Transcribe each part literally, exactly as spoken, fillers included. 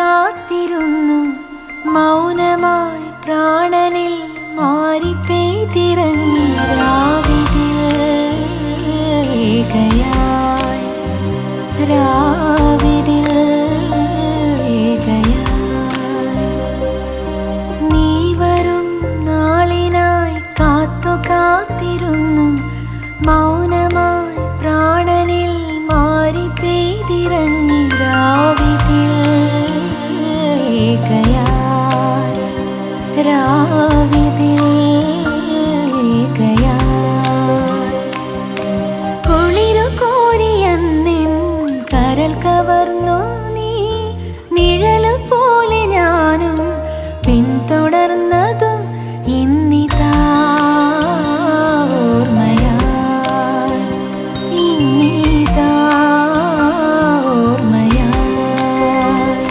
കാത്തിരുന്നു മൗനമായി പ്രാണനിൽ മാറി പെയ്തിറങ്ങി രാവിതിൽ ഏകയായി രാവിതിൽ ഏകയായി നീ വരും നാളിനായി കാത്തു കാത്തിരുന്നു മൗനമായി പ്രാണനിൽ മാറി പെയ്തിറങ്ങി രാവിതിൽ ഏകയായി രാവിതിൽ ഏകയായി കുളിരു കോരിയന്നിൻ കരൾ കവർന്നു നീ നിഴലു പോലെ ഞാനും പിന്തുടർന്നതും ഇന്നിതാ ഓർമ്മയായി ഇന്നിതാ ഓർമ്മയായി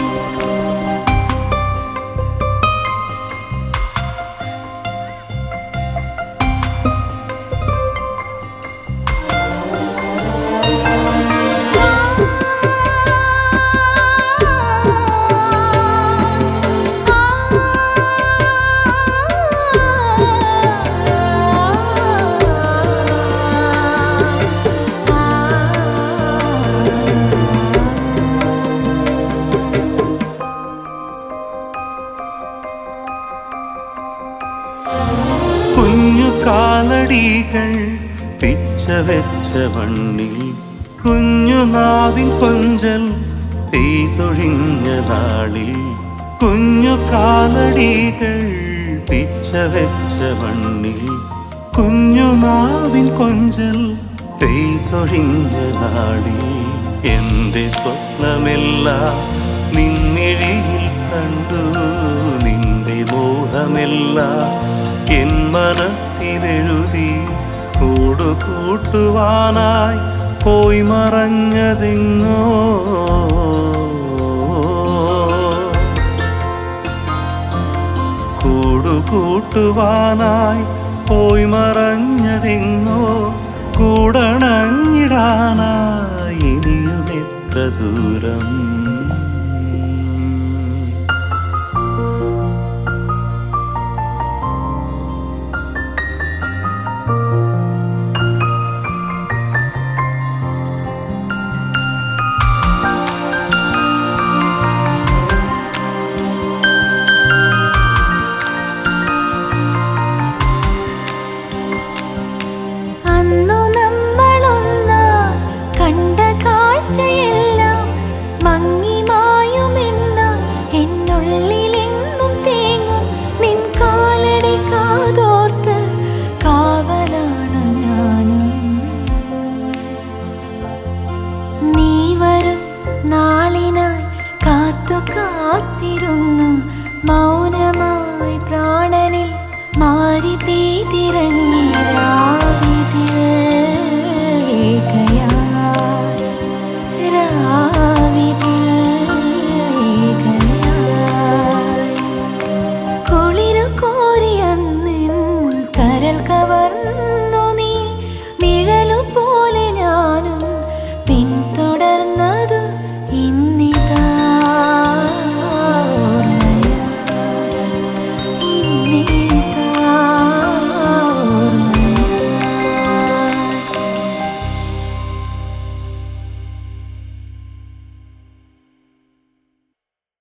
കുഞ്ഞു കാലടികൾ പിച്ച വെച്ച മണ്ണിൽ കുഞ്ഞു നാവിൻ കൊഞ്ചൽ പെയ്തൊഴിഞ്ഞ നാളിൽ കുഞ്ഞു കാലടികൾ പിച്ച വെച്ച മണ്ണിൽ കുഞ്ഞു നാവിൻ കൊഞ്ചൽ പെയ്തൊഴിഞ്ഞ നാളിൽ എന്റെ സ്വപ്നമെല്ലാം നിൻമിഴിയിൽ കണ്ടു നിന്റെ മോഹമെല്ലാം എൻ മനസ്സിലെഴുതി കൂടുകൂട്ടുവാനായി പോയി മറഞ്ഞതെങ്ങോ കൂടുകൂട്ടുവാനായി പോയി മറഞ്ഞതെങ്ങോ കൂടണഞ്ഞിടാനായി ഇനിയും എത്ര ദൂരം